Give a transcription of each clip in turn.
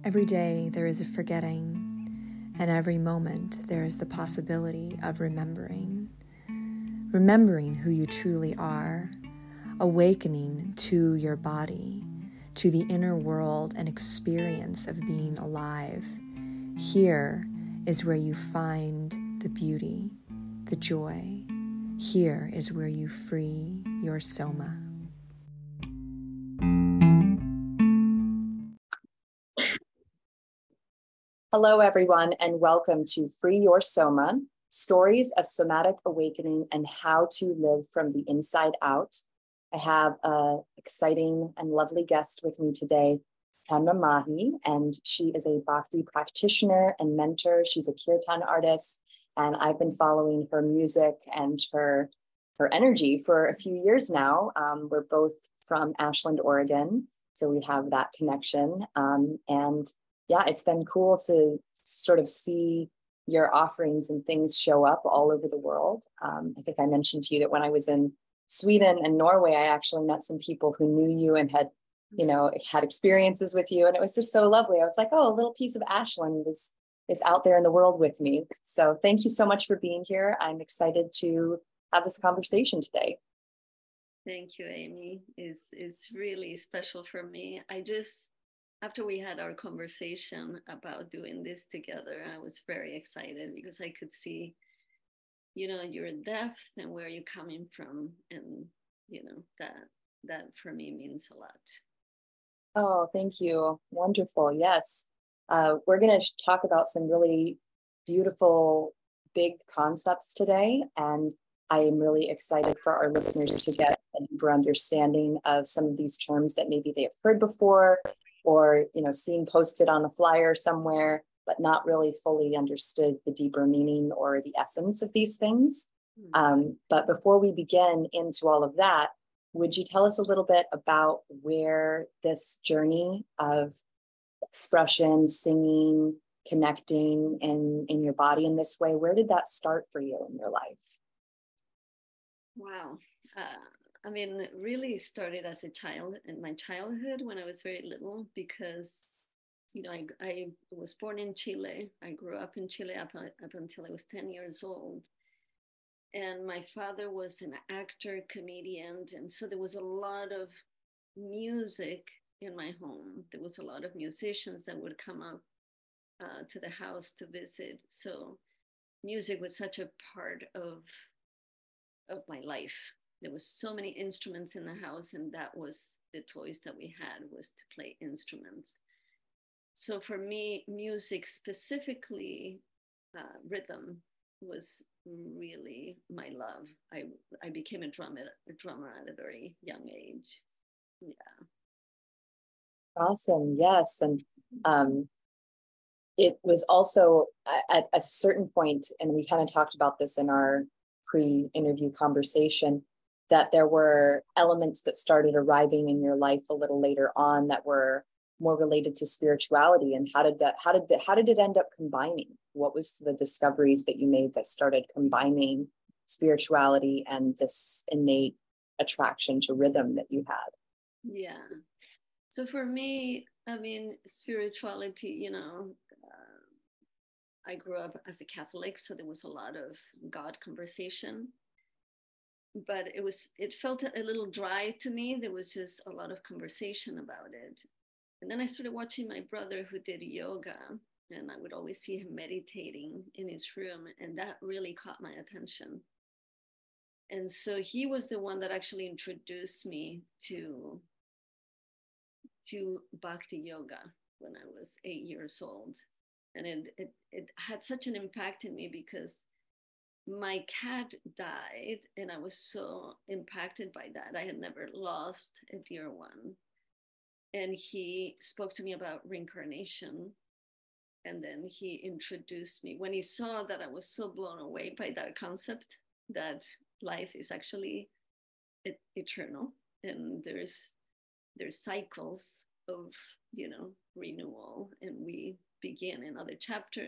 Every day there is a forgetting, and every moment there is the possibility of remembering. Remembering who you truly are, awakening to your body, to the inner world and experience of being alive. Here is where you find the beauty, the joy. Here is where you free your soma. Hello, everyone, and welcome to Free Your Soma, Stories of Somatic Awakening and How to Live from the Inside Out. I have an exciting and lovely guest with me today, Kanma Mahi, and she is a Bhakti practitioner and mentor. She's a kirtan artist, and I've been following her music and her energy for a few years now. We're both from Ashland, Oregon, so we have that connection. And yeah, it's been cool to sort of see your offerings and things show up all over the world. I think I mentioned to you that when I was in Sweden and Norway, I actually met some people who knew you and had experiences with you. And it was just so lovely. I was like, oh, a little piece of Ashland is out there in the world with me. So thank you so much for being here. I'm excited to have this conversation today. Thank you, Amy. It's really special for me. After we had our conversation about doing this together, I was very excited because I could see, your depth and where you're coming from. And, that for me means a lot. Oh, thank you. Wonderful. Yes. We're going to talk about some really beautiful, big concepts today. And I am really excited for our listeners to get a deeper understanding of some of these terms that maybe they have heard before, or seen posted on a flyer somewhere, but not really fully understood the deeper meaning or the essence of these things. But before we begin into all of that, would you tell us a little bit about where this journey of expression, singing, connecting in your body in this way, where did that start for you in your life? Wow. It really started as a child in my childhood when I was very little because, I was born in Chile. I grew up in Chile up until I was 10 years old. And my father was an actor, comedian. And so there was a lot of music in my home. There was a lot of musicians that would come up to the house to visit. So music was such a part of my life. There was so many instruments in the house, and that was the toys that we had, was to play instruments. So for me, music, specifically rhythm, was really my love. I became a drummer at a very young age. Yeah. Awesome. Yes. And it was also at a certain point, and we kind of talked about this in our pre-interview conversation, that there were elements that started arriving in your life a little later on that were more related to spirituality. And how did it end up combining? What was the discoveries that you made that started combining spirituality and this innate attraction to rhythm that you had? Yeah. So for me, spirituality, I grew up as a Catholic, so there was a lot of God conversation. But it felt a little dry to me. There was just a lot of conversation about it. And then I started watching my brother who did yoga, and I would always see him meditating in his room, and that really caught my attention. And so he was the one that actually introduced me to Bhakti yoga when I was 8 years old. And it had such an impact in me because my cat died and I was so impacted by that. I had never lost a dear one. And he spoke to me about reincarnation. And then he introduced me, when he saw that I was so blown away by that concept, that life is actually eternal and there's cycles of, renewal, and we begin another chapter.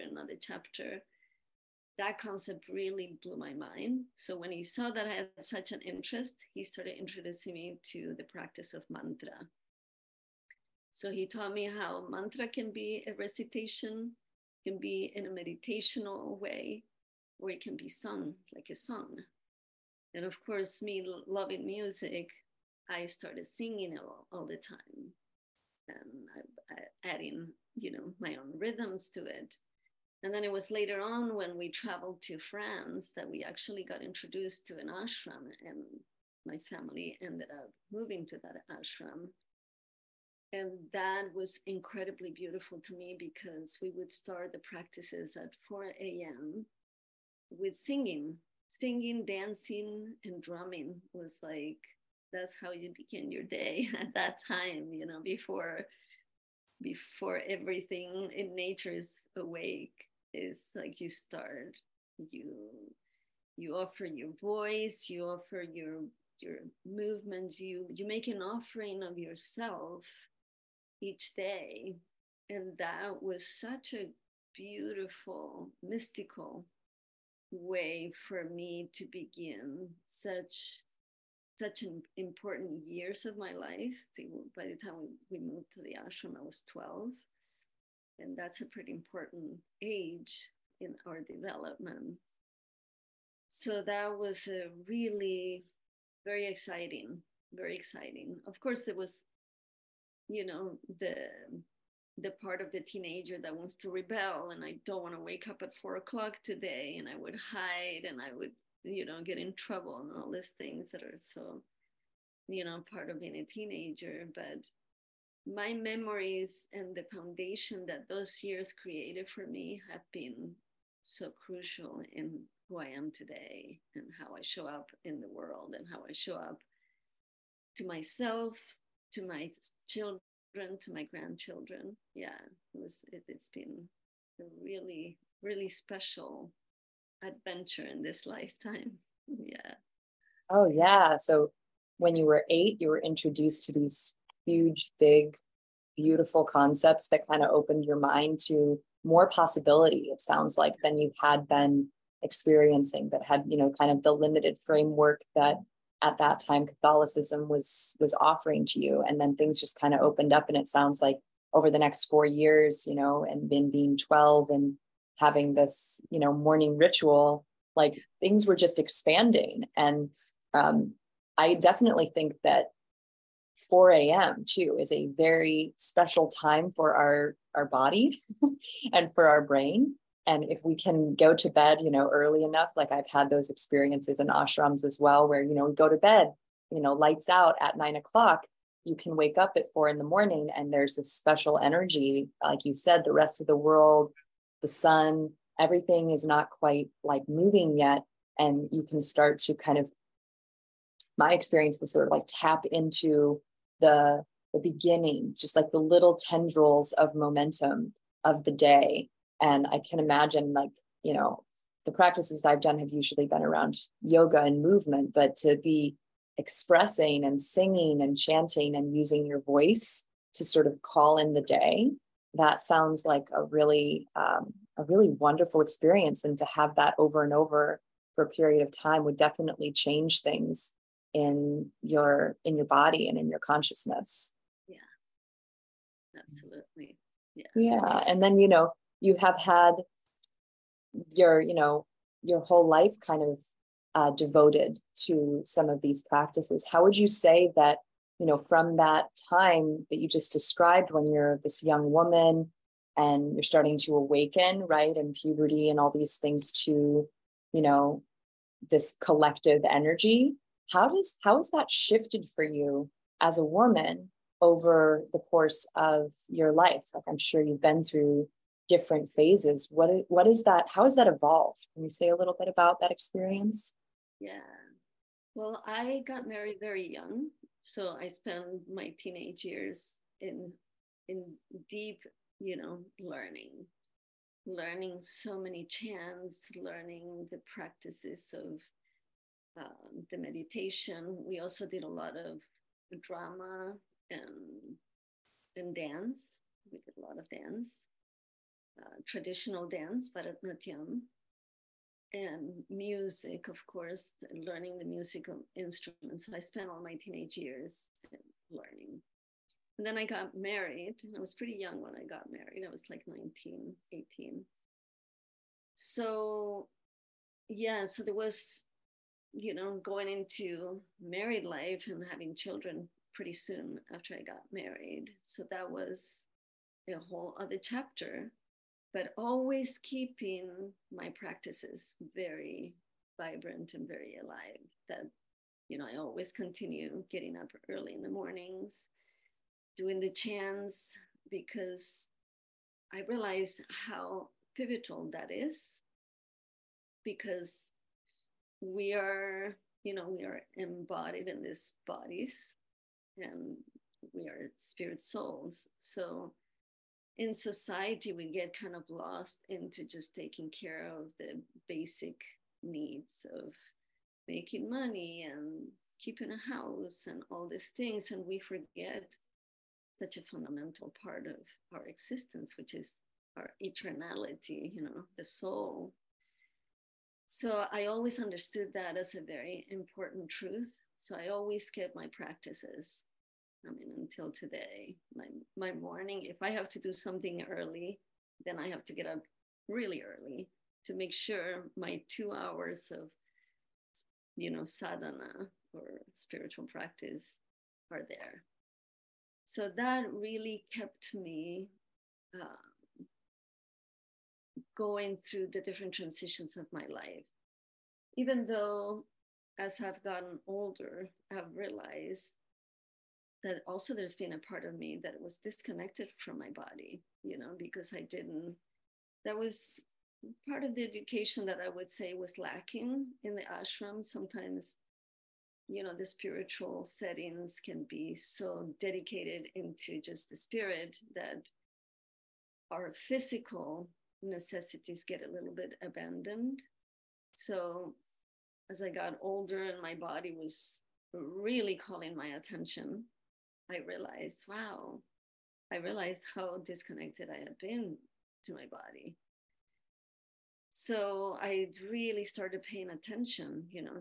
That concept really blew my mind. So when he saw that I had such an interest, he started introducing me to the practice of mantra. So he taught me how mantra can be a recitation, can be in a meditational way, or it can be sung like a song. And of course, me loving music, I started singing all the time, and adding, my own rhythms to it. And then it was later on when we traveled to France that we actually got introduced to an ashram, and my family ended up moving to that ashram. And that was incredibly beautiful to me because we would start the practices at 4 a.m. with singing, dancing, and drumming was like, that's how you begin your day at that time, before everything in nature is awake. Is like you offer your voice, you offer your movements, you make an offering of yourself each day. And that was such a beautiful, mystical way for me to begin such an important years of my life. By the time we moved to the ashram, I was 12. And that's a pretty important age in our development. So that was a really very exciting, very exciting. Of course, there was, the part of the teenager that wants to rebel, and I don't want to wake up at 4 o'clock today, and I would hide, and I would, get in trouble, and all these things that are so, part of being a teenager. But my memories and the foundation that those years created for me have been so crucial in who I am today and how I show up in the world and how I show up to myself, to my children, to my grandchildren. Yeah, it's been a really, really special adventure in this lifetime. Yeah. Oh, yeah. So when you were 8, you were introduced to these huge, big, beautiful concepts that kind of opened your mind to more possibility, it sounds like, than you had been experiencing, that had, kind of the limited framework that at that time Catholicism was offering to you. And then things just kind of opened up. And it sounds like over the next 4 years, and then being 12 and having this, morning ritual, like things were just expanding. And I definitely think that 4 a.m. too is a very special time for our body and for our brain. And if we can go to bed, early enough, like I've had those experiences in ashrams as well, where, we go to bed, lights out at 9 o'clock, you can wake up at 4 a.m. and there's this special energy. Like you said, the rest of the world, the sun, everything is not quite like moving yet. And you can start to kind of, my experience was sort of like tap into the beginning, just like the little tendrils of momentum of the day. And I can imagine, like, the practices I've done have usually been around yoga and movement, but to be expressing and singing and chanting and using your voice to sort of call in the day, that sounds like a really wonderful experience. And to have that over and over for a period of time would definitely change things in your body and in your consciousness. Yeah, absolutely. Yeah. And then, you have had your whole life kind of devoted to some of these practices. How would you say that, from that time that you just described, when you're this young woman and you're starting to awaken, right, and puberty and all these things, to, this collective energy, how has that shifted for you as a woman over the course of your life? Like, I'm sure you've been through different phases. What is that? How has that evolved? Can you say a little bit about that experience? Yeah. Well, I got married very young, so I spent my teenage years in deep, learning so many chants, learning the practices of the meditation. We also did a lot of drama and dance. We did a lot of dance, traditional dance, Bharatanatyam, and music, of course, learning the musical instruments. So I spent all my teenage years learning. And then I got married. I was pretty young when I got married. I was like 19, 18. So yeah, so there was, going into married life and having children pretty soon after I got married. So that was a whole other chapter, but always keeping my practices very vibrant and very alive. That, I always continue getting up early in the mornings, doing the chants, because I realize how pivotal that is, because we are embodied in these bodies, and we are spirit souls. So in society, we get kind of lost into just taking care of the basic needs of making money and keeping a house and all these things. And we forget such a fundamental part of our existence, which is our eternality, the soul. So I always understood that as a very important truth. So I always kept my practices. Until today, my morning, if I have to do something early, then I have to get up really early to make sure my 2 hours of, sadhana or spiritual practice are there. So that really kept me going through the different transitions of my life. Even though as I've gotten older, I've realized that also there's been a part of me that was disconnected from my body, because that was part of the education that I would say was lacking in the ashram. Sometimes, the spiritual settings can be so dedicated into just the spirit that our physical necessities get a little bit abandoned. So as I got older and my body was really calling my attention, I realized how disconnected I had been to my body. So I really started paying attention,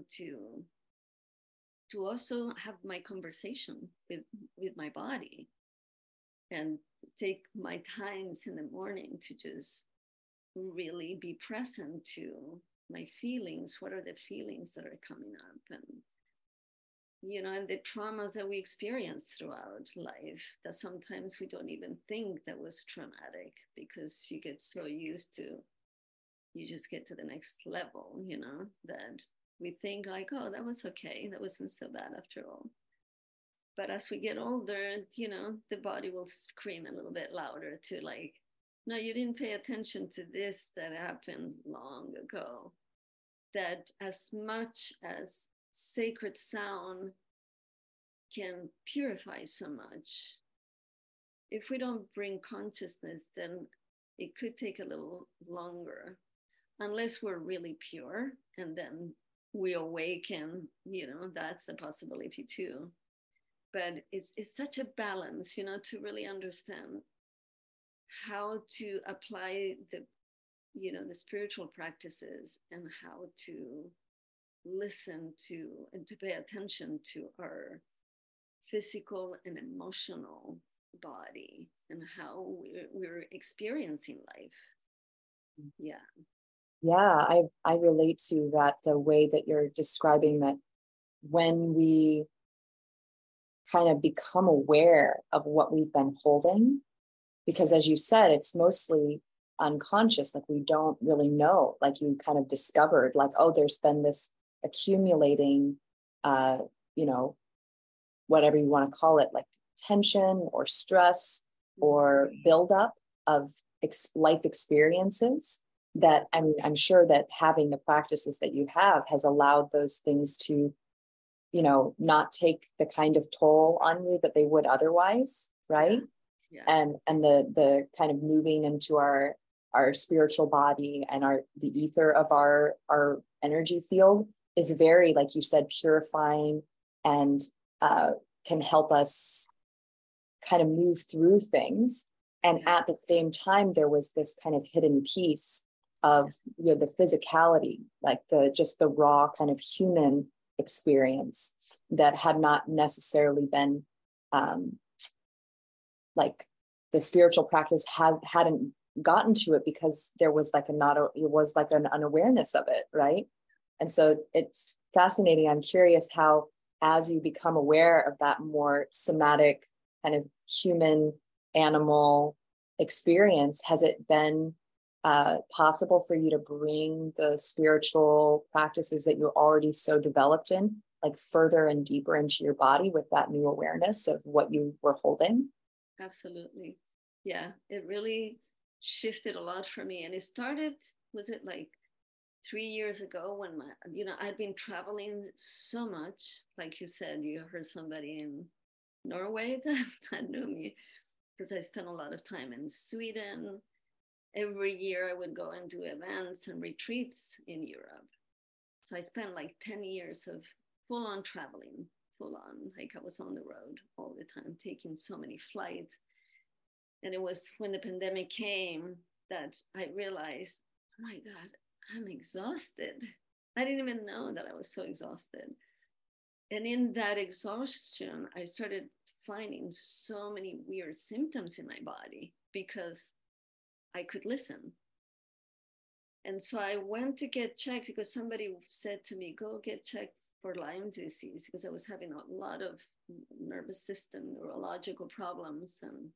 to also have my conversation with my body, and take my times in the morning to just really be present to my feelings. What are the feelings that are coming up? And the traumas that we experience throughout life that sometimes we don't even think that was traumatic, because you get so used to, you just get to the next level, that we think like, oh, that was okay. That wasn't so bad after all. But as we get older, the body will scream a little bit louder to like, no, you didn't pay attention to this that happened long ago. That as much as sacred sound can purify so much, if we don't bring consciousness, then it could take a little longer, unless we're really pure and then we awaken, that's a possibility too. But it's such a balance, to really understand how to apply the spiritual practices, and how to listen to and to pay attention to our physical and emotional body, and how we're experiencing life. Yeah, I relate to that, the way that you're describing that. When we kind of become aware of what we've been holding, because as you said, it's mostly unconscious, like we don't really know, like you kind of discovered, like, oh, there's been this accumulating, whatever you want to call it, like tension or stress or buildup of life experiences that, I'm sure that having the practices that you have has allowed those things to, not take the kind of toll on you that they would otherwise, right? Yeah. And the kind of moving into our spiritual body and the ether of our energy field is very, like you said, purifying, and can help us kind of move through things. And at the same time, there was this kind of hidden piece of the physicality, like the raw kind of human experience that had not necessarily been like the spiritual practice hadn't gotten to it because there was like it was like an unawareness of it, right? And so it's fascinating. I'm curious how, as you become aware of that more somatic kind of human animal experience, has it been possible for you to bring the spiritual practices that you're already so developed in, like further and deeper into your body with that new awareness of what you were holding? Absolutely. Yeah, it really shifted a lot for me. And it started, was it like 3 years ago when I'd been traveling so much. Like you said, you heard somebody in Norway that knew me, because I spent a lot of time in Sweden. Every year I would go and do events and retreats in Europe. So I spent like 10 years of full on traveling, full on, like I was on the road all the time, taking so many flights. And it was when the pandemic came that I realized, oh my God, I'm exhausted. I didn't even know that I was so exhausted. And in that exhaustion, I started finding so many weird symptoms in my body because I could listen. And so I went to get checked because somebody said to me, go get checked for Lyme disease, because I was having a lot of nervous system, neurological problems. And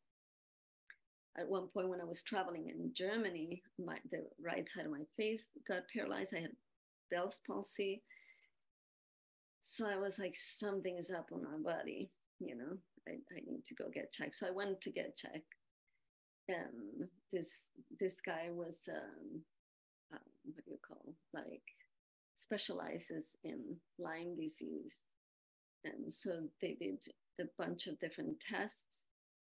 at one point when I was traveling in Germany, the right side of my face got paralyzed. I had Bell's palsy. So I was like, something is up on my body, I need to go get checked. So I went to get checked. And this guy was, what do you call, like specializes in Lyme disease. And so they did a bunch of different tests.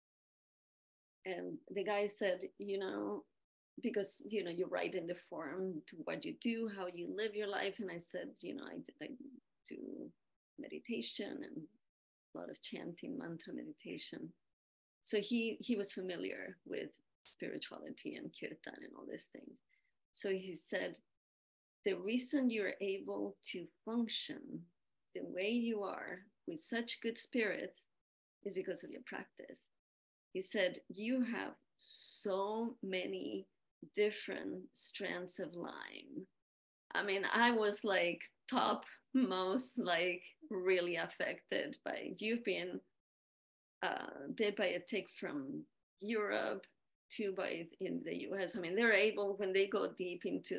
And the guy said, because, you write in the form to what you do, how you live your life. And I said, I do meditation and a lot of chanting, mantra meditation. So he was familiar with spirituality and kirtan and all these things. So he said, the reason you're able to function the way you are with such good spirits is because of your practice. He said, you have so many different strands of Lyme. I mean, I was like top most, like really affected by, you've been bit by a tick from Europe, 2 bites in the US. I mean, they're able, when they go deep into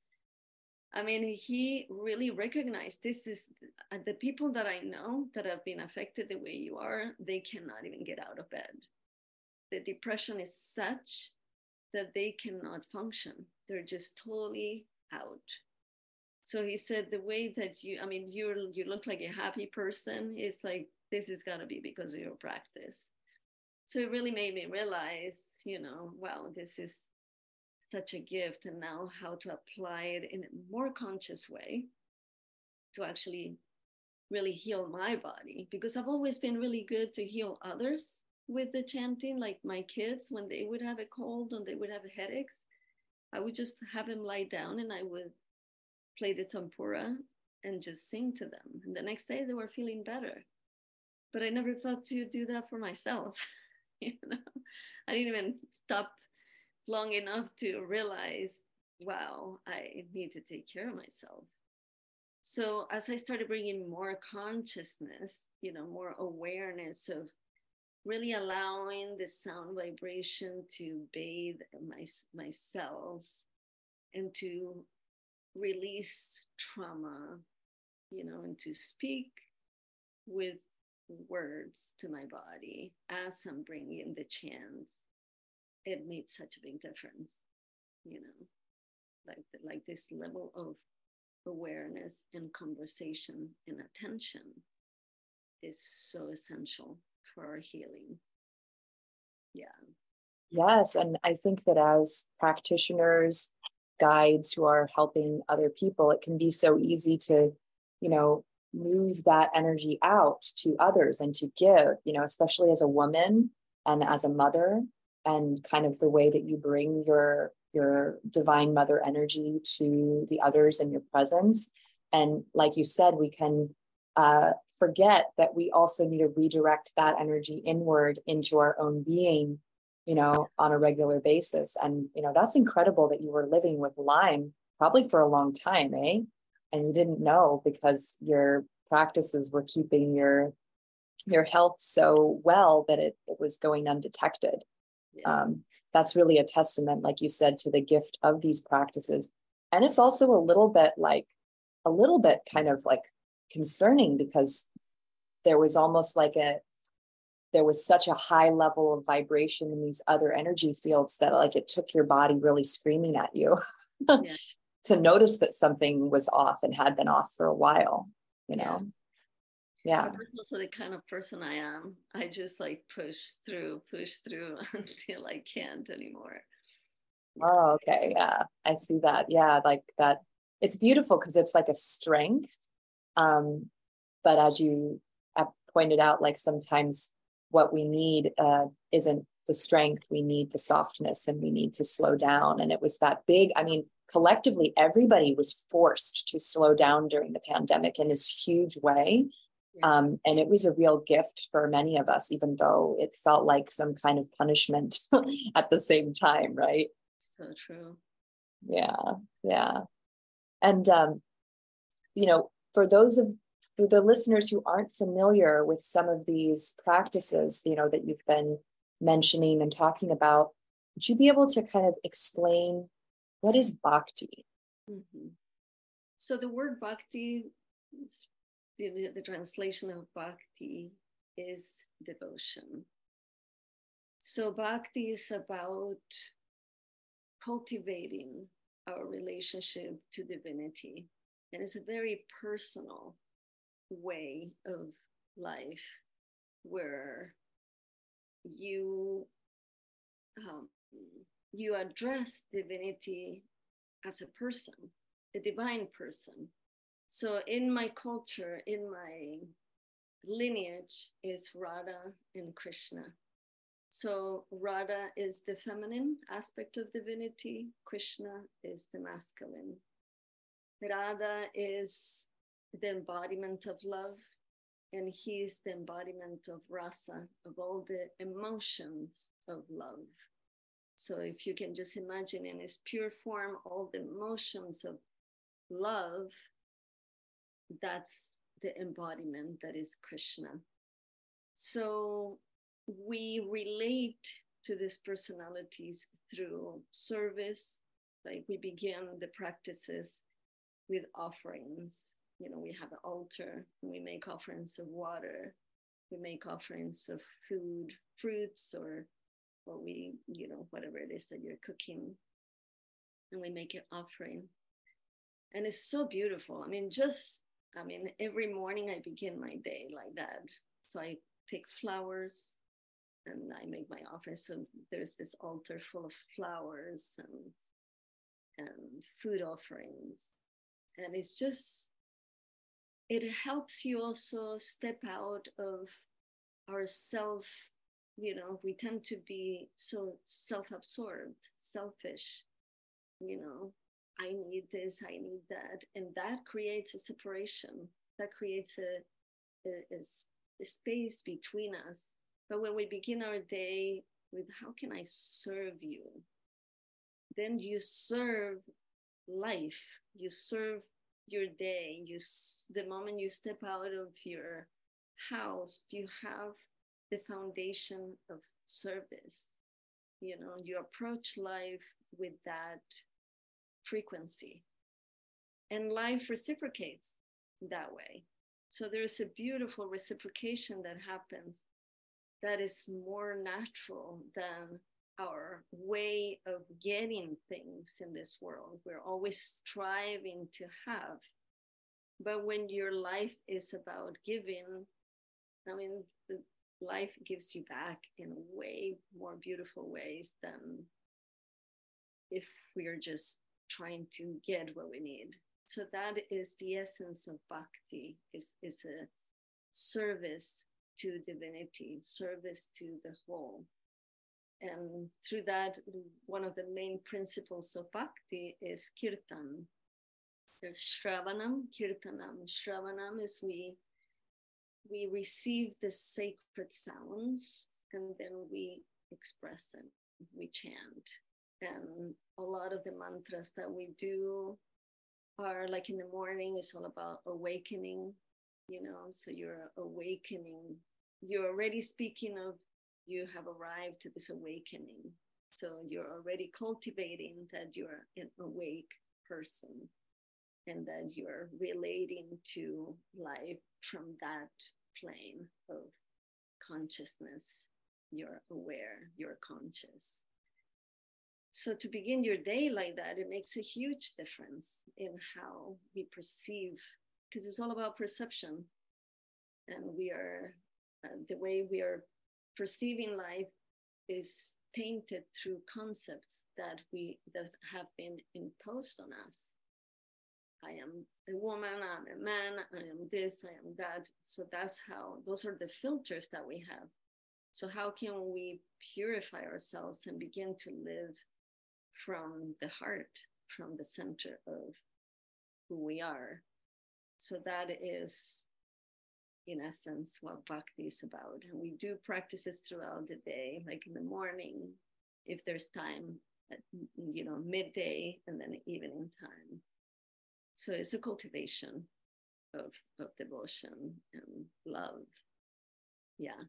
he really recognized this is the people that I know that have been affected the way you are, they cannot even get out of bed. The depression is such that they cannot function. They're just totally out. So he said, the way that you look like a happy person, it's like, this is gotta be because of your practice. So it really made me realize, wow, this is such a gift, and now how to apply it in a more conscious way to actually really heal my body. Because I've always been really good to heal others with the chanting, like my kids, when they would have a cold and they would have headaches, I would just have them lie down and I would play the tampura and just sing to them. And the next day they were feeling better. But I never thought to do that for myself. I didn't even stop long enough to realize, wow, I need to take care of myself. So as I started bringing more consciousness, more awareness of really allowing the sound vibration to bathe my cells and to release trauma, and to speak with words to my body as I'm bringing the chants, it made such a big difference, like this level of awareness and conversation and attention is so essential for our healing. Yeah. Yes. And I think that as practitioners, guides who are helping other people, it can be so easy to, move that energy out to others and to give, especially as a woman and as a mother, and kind of the way that you bring your divine mother energy to the others in your presence. And like you said, we can forget that we also need to redirect that energy inward into our own being, on a regular basis. And, that's incredible that you were living with Lyme probably for a long time, eh? And you didn't know because your practices were keeping your health so well that it was going undetected. Yeah. That's really a testament, like you said, to the gift of these practices. And it's also a little bit kind of like concerning, because there was almost like there was such a high level of vibration in these other energy fields that like it took your body really screaming at you Yeah. to notice that something was off and had been off for a while, Yeah. That's also the kind of person I am. I just like push through until I can't anymore. Yeah. Oh, okay. Yeah, I see that. Yeah, like that. It's beautiful because it's like a strength. But as you pointed out, like sometimes what we need isn't the strength. We need the softness, and we need to slow down. And it was that big, collectively, everybody was forced to slow down during the pandemic in this huge way. Yeah. And it was a real gift for many of us, even though it felt like some kind of punishment at the same time, right? So true. Yeah. And, for the listeners who aren't familiar with some of these practices, that you've been mentioning and talking about, would you be able to kind of explain what is bhakti? Mm-hmm. So the word bhakti, the translation of bhakti is devotion. So bhakti is about cultivating our relationship to divinity. And it's a very personal way of life where you address divinity as a person, a divine person. So in my culture, in my lineage is Radha and Krishna. So Radha is the feminine aspect of divinity, Krishna is the masculine. Radha is the embodiment of love, and he is the embodiment of rasa, of all the emotions of love. So if you can just imagine in its pure form, all the emotions of love, that's the embodiment that is Krishna. So we relate to these personalities through service. Like we begin the practices with offerings. We have an altar, and we make offerings of water. We make offerings of food, fruits, or we, whatever it is that you're cooking. And we make an offering. And it's so beautiful. Every morning I begin my day like that. So I pick flowers and I make my offering. So there's this altar full of flowers and food offerings. And it helps you also step out of ourself. We tend to be so self-absorbed, selfish, I need this, I need that. And that creates a separation. That creates a space between us. But when we begin our day with, how can I serve you? Then you serve life. You serve your day. The moment you step out of your house, you have the foundation of service. You approach life with that frequency, and life reciprocates that way. So there's a beautiful reciprocation that happens that is more natural than our way of getting things in this world. We're always striving to have. But when your life is about giving, life gives you back in way more beautiful ways than if we are just trying to get what we need. So that is the essence of bhakti, is a service to divinity, service to the whole. And through that, one of the main principles of bhakti is kirtan. There's Shravanam, Kirtanam. Shravanam is we we receive the sacred sounds and then we express them, we chant. And a lot of the mantras that we do are like in the morning, it's all about awakening, you know, so you're awakening, you're already speaking of you have arrived to this awakening. So you're already cultivating that you're an awake person and that you're relating to life from that plane of consciousness. You're aware, you're conscious. So to begin your day like that, it makes a huge difference in how we perceive, because it's all about perception. And we are, the way we are perceiving life is tainted through concepts that have been imposed on us. I am a woman, I'm a man, I am this, I am that. So those are the filters that we have. So how can we purify ourselves and begin to live from the heart, from the center of who we are? So that is, in essence, what bhakti is about. And we do practices throughout the day, like in the morning, if there's time, at, midday, and then evening time. So it's a cultivation of devotion and love. Yeah.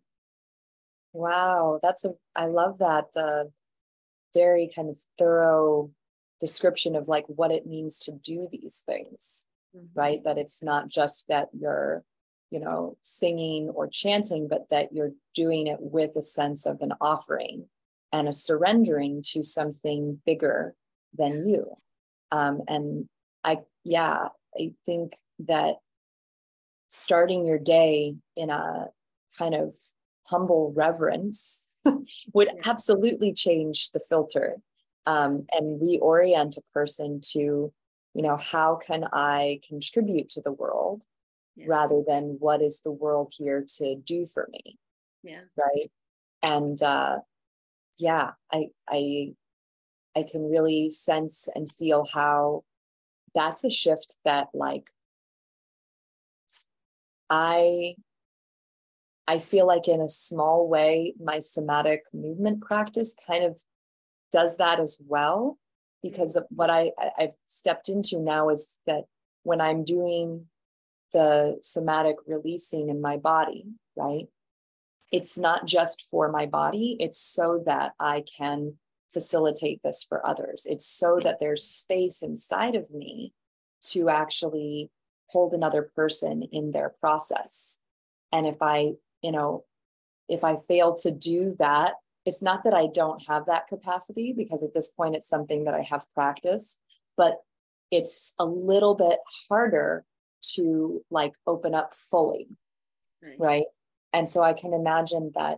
Wow, I love that very kind of thorough description of like what it means to do these things, right? That it's not just that you're, singing or chanting, but that you're doing it with a sense of an offering and a surrendering to something bigger than you. And I think that starting your day in a kind of humble reverence would absolutely change the filter, and reorient a person to, how can I contribute to the world rather than what is the world here to do for me? Yeah. Right. And I can really sense and feel how that's a shift that like I feel like in a small way, my somatic movement practice kind of does that as well, because what I've stepped into now is that when I'm doing the somatic releasing in my body, right, it's not just for my body, it's so that I can facilitate this for others. It's so that there's space inside of me to actually hold another person in their process. And if I fail to do that, it's not that I don't have that capacity, because at this point it's something that I have practiced, but it's a little bit harder to like open up fully, right? And so I can imagine that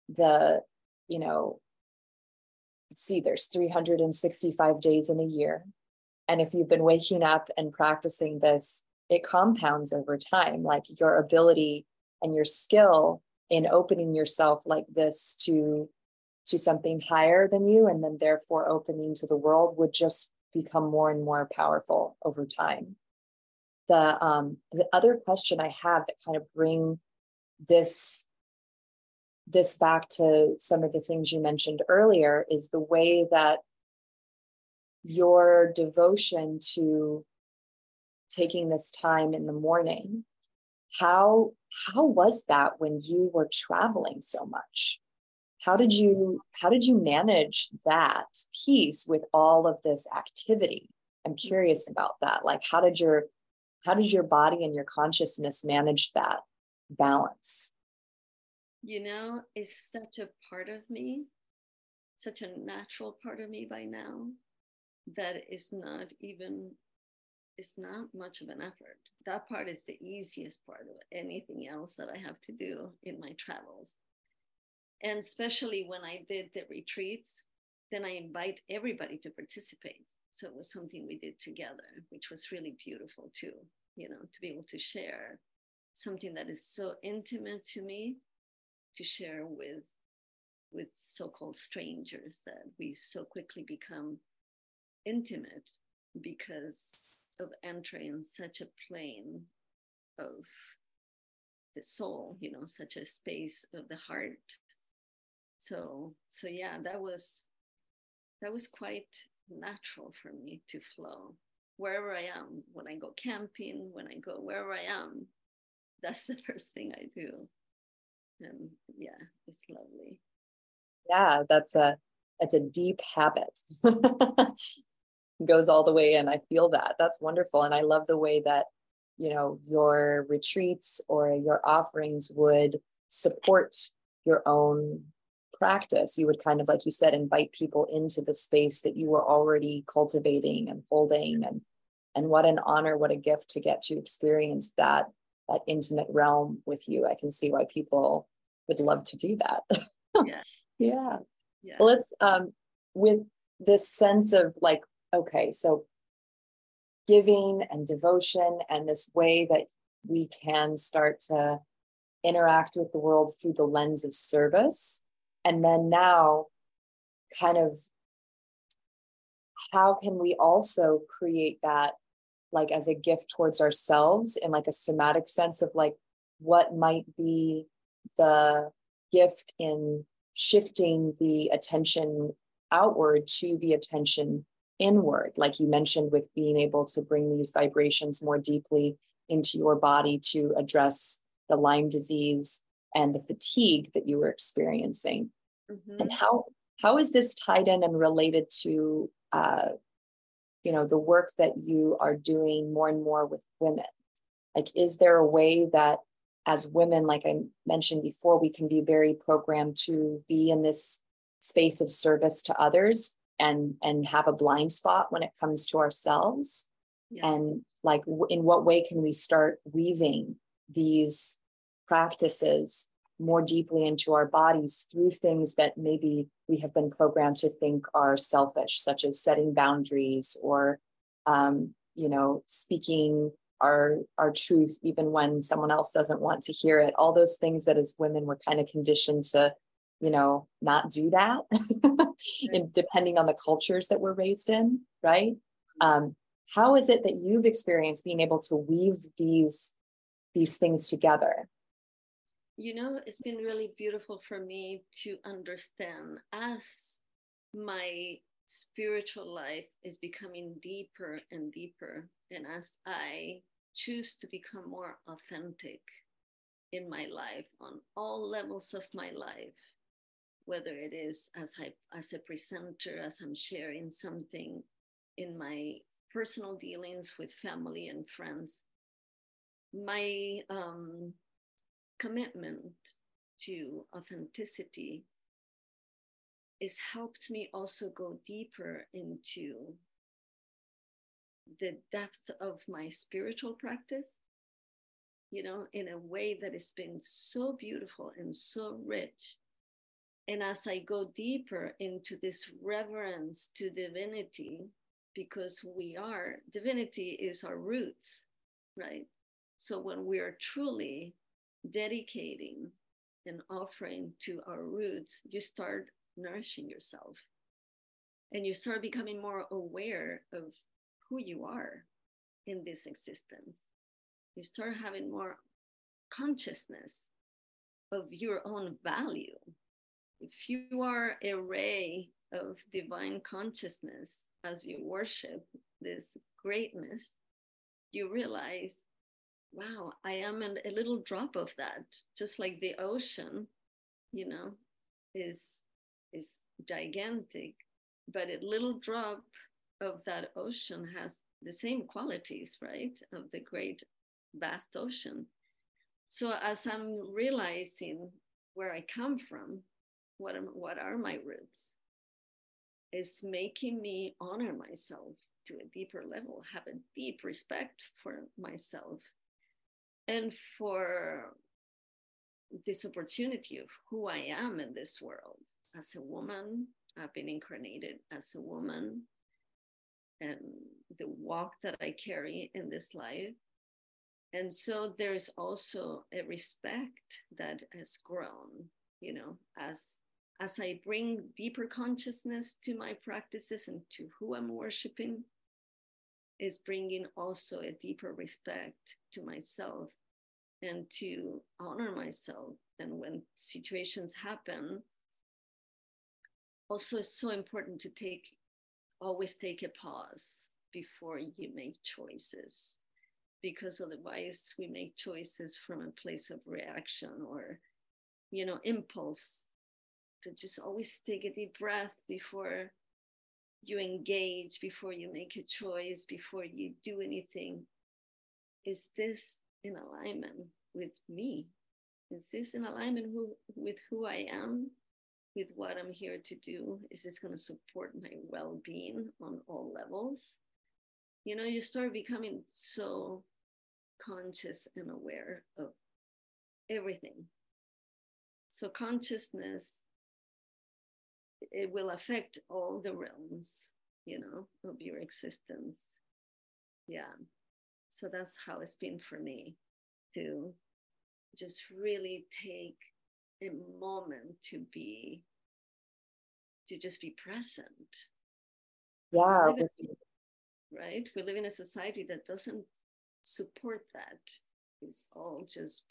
there's 365 days in a year. And if you've been waking up and practicing this, it compounds over time, like your ability and your skill in opening yourself like this to something higher than you, and then therefore opening to the world, would just become more and more powerful over time. The other question I have that kind of bring this back to some of the things you mentioned earlier is the way that your devotion to taking this time in the morning, how was that when you were traveling so much? How did you manage that piece with all of this activity? I'm curious about that. Like, how did your body and your consciousness manage that balance? It's such a part of me, such a natural part of me by now, that it's not much of an effort. That part is the easiest part of anything else that I have to do in my travels. And especially when I did the retreats, then I invite everybody to participate. So it was something we did together, which was really beautiful too, to be able to share something that is so intimate to me, to share with so-called strangers, that we so quickly become intimate because of entering such a plane of the soul, you know, such a space of the heart. So yeah, that was quite natural for me to flow wherever I am. When I go camping, when I go wherever I am, that's the first thing I do. And yeah, it's lovely. Yeah, that's a deep habit. Goes all the way in. I feel that. That's wonderful. And I love the way that, you know, your retreats or your offerings would support your own practice. You would kind of, like you said, invite people into the space that you were already cultivating and holding. And what an honor, what a gift to get to experience that intimate realm with you. I can see why people would love to do that. Yeah. Yeah. Yeah. Well, let's with this sense of like, okay, so giving and devotion and this way that we can start to interact with the world through the lens of service. And then now, kind of, how can we also create that like as a gift towards ourselves in like a somatic sense of like what might be the gift in shifting the attention outward to the attention inward, like you mentioned, with being able to bring these vibrations more deeply into your body to address the Lyme disease and the fatigue that you were experiencing. Mm-hmm. And how is this tied in and related to you know, the work that you are doing more and more with women? Like, is there a way that as women, like I mentioned before, we can be very programmed to be in this space of service to others and have a blind spot when it comes to ourselves? Yeah. And like, in what way can we start weaving these practices more deeply into our bodies through things that maybe we have been programmed to think are selfish, such as setting boundaries or, you know, speaking our truth, even when someone else doesn't want to hear it. All those things that as women, we're kind of conditioned to, you know, not do that, and depending on the cultures that we're raised in, right? How is it that you've experienced being able to weave these things together? You know, it's been really beautiful for me to understand as my spiritual life is becoming deeper and deeper, and as I choose to become more authentic in my life on all levels of my life, whether it is as a presenter, as I'm sharing something in my personal dealings with family and friends, my commitment to authenticity has helped me also go deeper into the depth of my spiritual practice, you know, in a way that has been so beautiful and so rich. And as I go deeper into this reverence to divinity, because divinity is our roots, right? So when we are truly dedicating and offering to our roots, you start nourishing yourself and you start becoming more aware of who you are in this existence. You start having more consciousness of your own value. If you are a ray of divine consciousness as you worship this greatness, you realize, wow, I am a little drop of that. Just like the ocean, you know, is gigantic, but a little drop of that ocean has the same qualities, right, of the great vast ocean. So as I'm realizing where I come from, what are my roots, is making me honor myself to a deeper level, have a deep respect for myself and for this opportunity of who I am in this world. As a woman, I've been incarnated as a woman, and the walk that I carry in this life. And so there's also a respect that has grown, you know, as I bring deeper consciousness to my practices and to who I'm worshiping, is bringing also a deeper respect to myself and to honor myself. And when situations happen, also it's so important to always take a pause before you make choices, because otherwise we make choices from a place of reaction or, impulse. To just always take a deep breath before you engage, before you make a choice, before you do anything. Is this in alignment with me? Is this in alignment with who I am, with what I'm here to do? Is this going to support my well-being on all levels? You start becoming so conscious and aware of everything. So consciousness, it will affect all the realms, of your existence. Yeah. So that's how it's been for me, to just really take a moment to just be present. Yeah. Right? We live in a society that doesn't support that. It's all just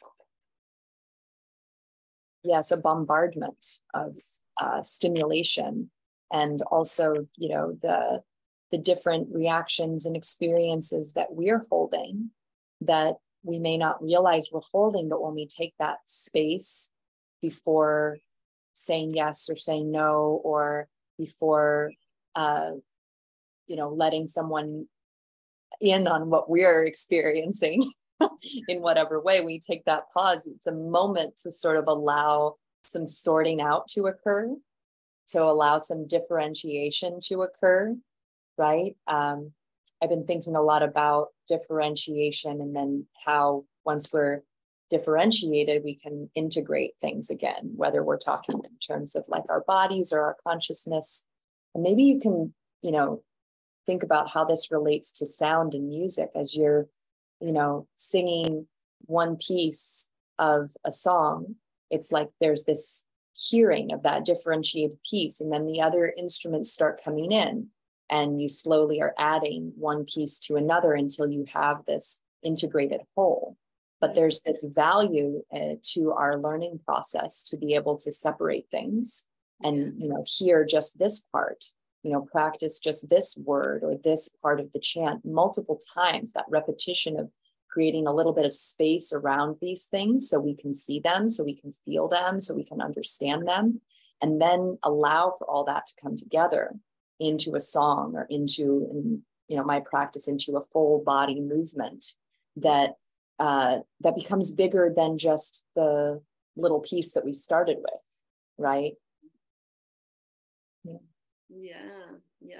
yes, a bombardment of stimulation, and also, the different reactions and experiences that we're holding that we may not realize we're holding, but when we take that space before saying yes or saying no, or before, letting someone in on what we're experiencing, in whatever way, we take that pause. It's a moment to sort of allow some sorting out to occur, to allow some differentiation to occur, right? I've been thinking a lot about differentiation, and then how once we're differentiated, we can integrate things again, whether we're talking in terms of like our bodies or our consciousness. And maybe you can, think about how this relates to sound and music as you're, singing one piece of a song. It's like there's this hearing of that differentiated piece, and then the other instruments start coming in, and you slowly are adding one piece to another until you have this integrated whole. But there's this value to our learning process to be able to separate things and, hear just this part, practice just this word or this part of the chant multiple times, that repetition of creating a little bit of space around these things so we can see them, so we can feel them, so we can understand them, and then allow for all that to come together into a song or into, my practice, into a full body movement that becomes bigger than just the little piece that we started with, right? Yeah.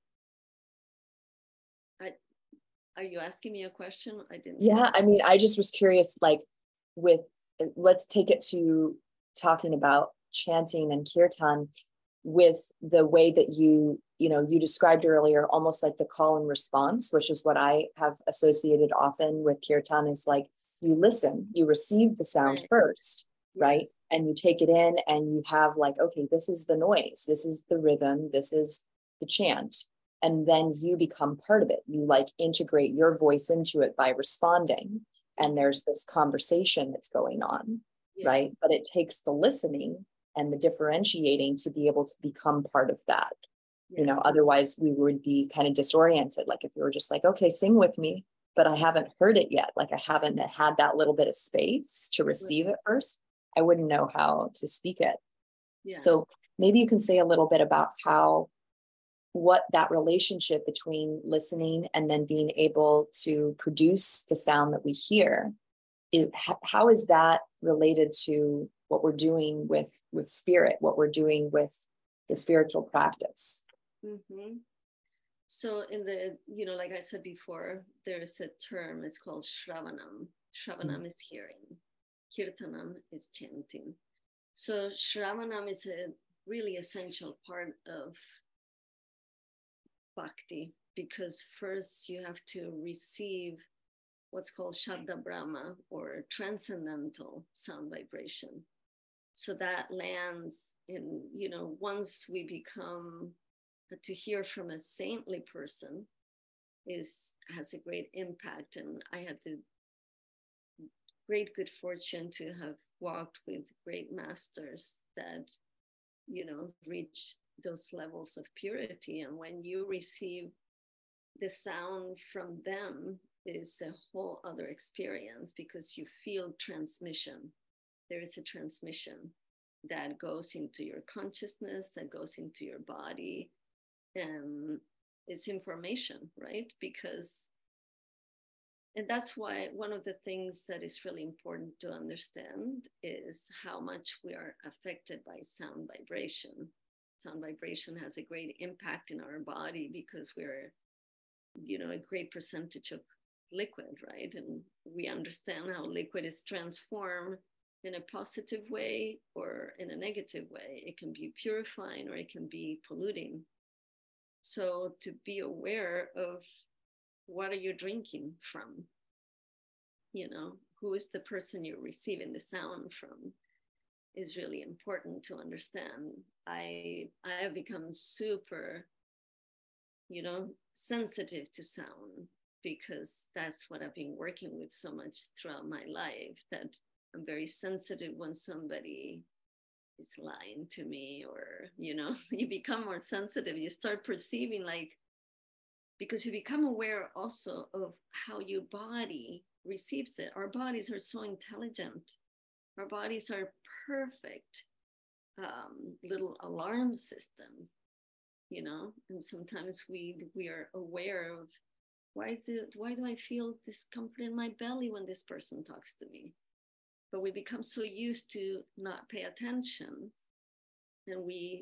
Are you asking me a question? I didn't. Yeah, I mean, I just was curious, like, let's take it to talking about chanting and kirtan, with the way that you described earlier, almost like the call and response, which is what I have associated often with kirtan, is like you listen, you receive the sound first, right? Yes. And you take it in and you have like, okay, this is the noise, this is the rhythm, this is the chant. And then you become part of it. You like integrate your voice into it by responding. And there's this conversation that's going on, yes. Right? But it takes the listening and the differentiating to be able to become part of that. Yeah. Otherwise we would be kind of disoriented. Like if we were just like, okay, sing with me, but I haven't heard it yet. Like I haven't had that little bit of space to receive it first. I wouldn't know how to speak it. Yeah. So maybe you can say a little bit about what that relationship between listening and then being able to produce the sound that we hear, how is that related to what we're doing with spirit, what we're doing with the spiritual practice? Mm-hmm. So in the, like I said before, there's a term, it's called Shravanam. Shravanam is hearing. Kirtanam is chanting. So Shravanam is a really essential part of Bhakti, because first you have to receive what's called Shabda Brahma, or transcendental sound vibration. So that lands in, once we become to hear from a saintly person has a great impact. And I had the great good fortune to have walked with great masters that, you know, reach those levels of purity. And when you receive the sound from them, is a whole other experience, because you feel transmission. There is a transmission that goes into your consciousness, that goes into your body, and it's information, right? Because, and that's why one of the things that is really important to understand is how much we are affected by sound vibration. Sound vibration has a great impact in our body because we're, you know, a great percentage of liquid, right? And we understand how liquid is transformed in a positive way or in a negative way. It can be purifying or it can be polluting. So to be aware of what are you drinking from, you know, who is the person you're receiving the sound from, is really important to understand. I have become super, you know, sensitive to sound, because that's what I've been working with so much throughout my life, that I'm very sensitive when somebody is lying to me, or, you know, you become more sensitive. You start perceiving, like, because you become aware also of how your body receives it. Our bodies are so intelligent. Our bodies are perfect little alarm systems, you know, and sometimes we are aware of, why do I feel discomfort in my belly when this person talks to me? But we become so used to not pay attention, and we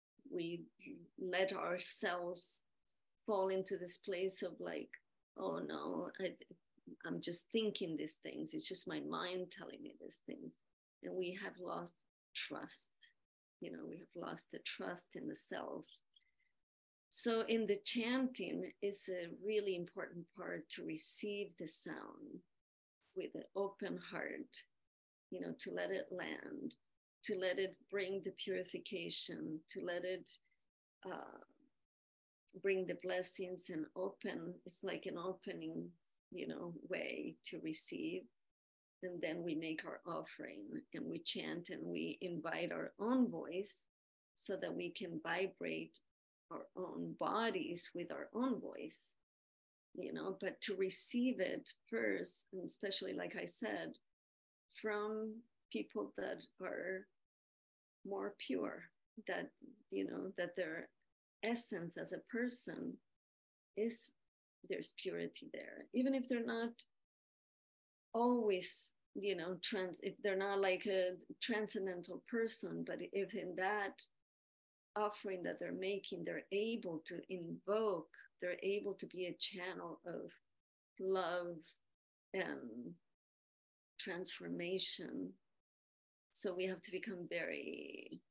let ourselves fall into this place of like, oh no, I'm just thinking these things. It's just my mind telling me these things. And we have lost trust. You know, we have lost the trust in the self. So in the chanting is a really important part, to receive the sound with an open heart, you know, to let it land, to let it bring the purification, to let it bring the blessings, and open. It's like an opening, you know, way to receive. And then we make our offering and we chant and we invite our own voice so that we can vibrate our own bodies with our own voice, you know, but to receive it first, and especially, like I said, from people that are more pure, that, you know, that their essence as a person is, there's purity there, even if they're not always, you know, if they're not like a transcendental person, but if in that offering that they're making, they're able to invoke, they're able to be a channel of love and transformation. So we have to become very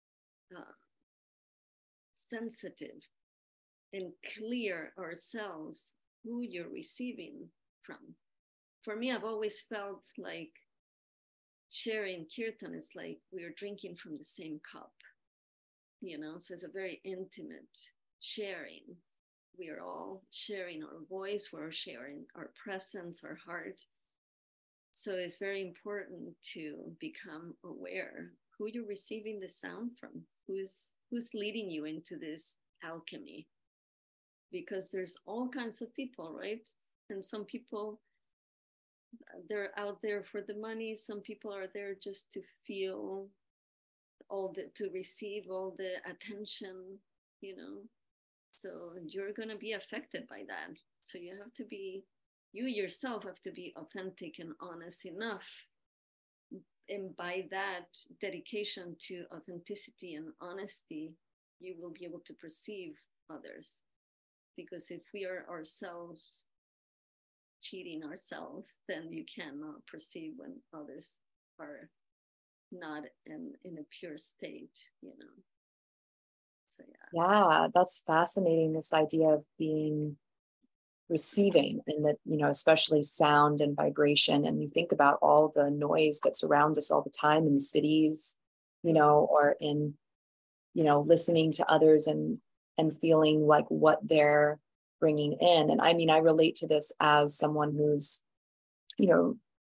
sensitive and clear ourselves who you're receiving from. For me, I've always felt like sharing kirtan is like we're drinking from the same cup, you know, so it's a very intimate sharing. We are all sharing our voice, we're sharing our presence, our heart. So it's very important to become aware who you're receiving the sound from, who's leading you into this alchemy. Because there's all kinds of people, right? And some people, they're out there for the money. Some people are there just to feel to receive all the attention, you know. So you're going to be affected by that. So you yourself have to be authentic and honest enough. And by that dedication to authenticity and honesty, you will be able to perceive others. Because if we are ourselves cheating ourselves, then you cannot perceive when others are not in a pure state, you know. So yeah, that's fascinating, this idea of being receiving, and that, you know, especially sound and vibration. And you think about all the noise that's around us all the time in cities, you know, or in, you know, listening to others and feeling like what they're bringing in. And I mean, I relate to this as someone who's, you know,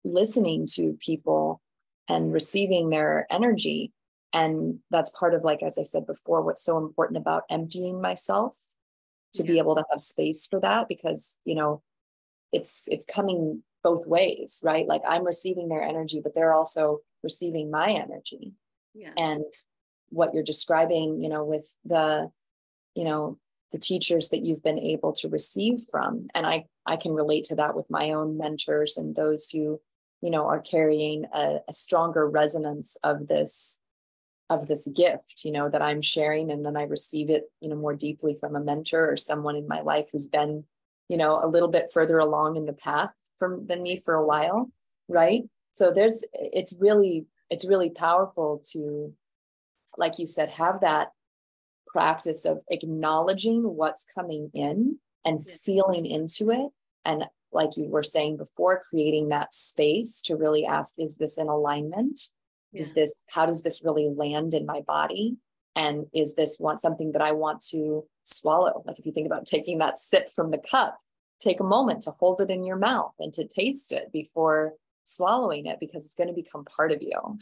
listening to people and receiving their energy. And that's part of, like, as I said before, what's so important about emptying myself to be able to have space for that, because, you know, it's coming both ways, right? Like, I'm receiving their energy, but they're also receiving my energy. Yeah. And what you're describing, you know, with the, you know, the teachers that you've been able to receive from, and I can relate to that with my own mentors and those who, you know, are carrying a stronger resonance of this gift, you know, that I'm sharing, and then I receive it, you know, more deeply from a mentor or someone in my life who's been, you know, a little bit further along in the path than me for a while, right? So it's really powerful to, like you said, have that practice of acknowledging what's coming in and feeling into it. And like you were saying before, creating that space to really ask, is this in alignment? How does this really land in my body? And is this something that I want to swallow? Like, if you think about taking that sip from the cup, take a moment to hold it in your mouth and to taste it before swallowing it, because it's going to become part of you.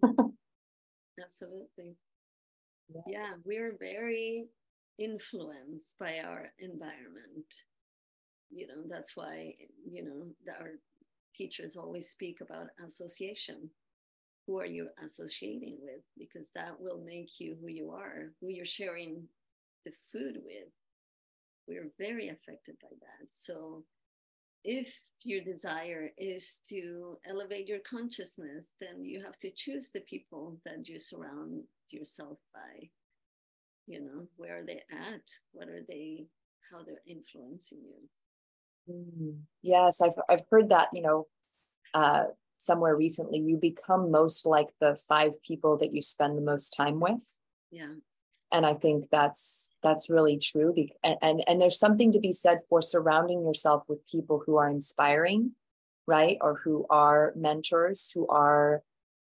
Absolutely. Yeah, we're very influenced by our environment. You know, that's why, you know, our teachers always speak about association. Who are you associating with? Because that will make you who you are, who you're sharing the food with. We're very affected by that. So if your desire is to elevate your consciousness, then you have to choose the people that you surround yourself by. You know, where are they at? What are they, how they're influencing you? Yes, I've heard that, you know, somewhere recently, you become most like the 5 people that you spend the most time with. Yeah. And I think that's really true. And there's something to be said for surrounding yourself with people who are inspiring, right? Or who are mentors, who are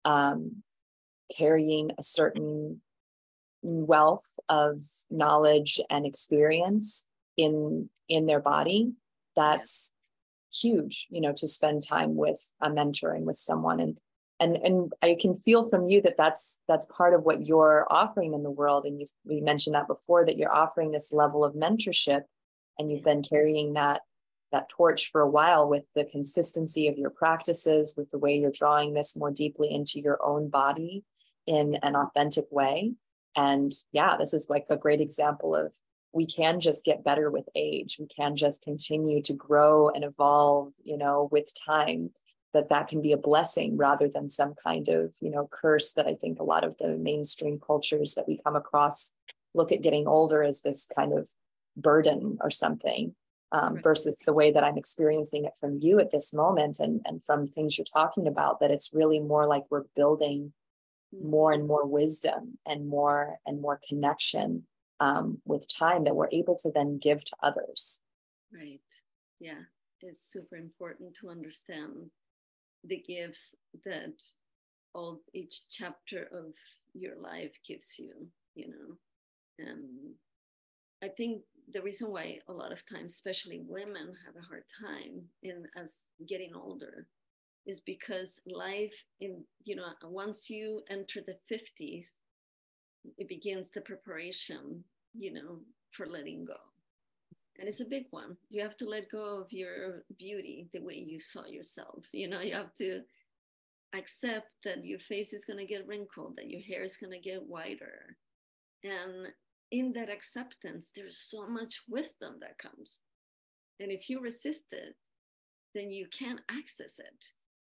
carrying a certain wealth of knowledge and experience in their body. That's huge, you know, to spend time with a mentor and with someone. And I can feel from you that that's part of what you're offering in the world. And we mentioned that before, that you're offering this level of mentorship, and you've been carrying that torch for a while with the consistency of your practices, with the way you're drawing this more deeply into your own body in an authentic way. And yeah, this is like a great example of, we can just get better with age. We can just continue to grow and evolve, you know, with time, that can be a blessing rather than some kind of, you know, curse that I think a lot of the mainstream cultures that we come across look at getting older as this kind of burden or something, versus the way that I'm experiencing it from you at this moment, and from things you're talking about, that it's really more like we're building more and more wisdom and more connection with time, that we're able to then give to others. Right. Yeah. It's super important to understand the gifts that each chapter of your life gives you, you know. And I think the reason why a lot of times, especially women, have a hard time in as getting older is because life, in, you know, once you enter the 50s, it begins the preparation, you know, for letting go. And it's a big one. You have to let go of your beauty, the way you saw yourself. You know, you have to accept that your face is going to get wrinkled, that your hair is going to get whiter. And in that acceptance, there's so much wisdom that comes. And if you resist it, then you can't access it,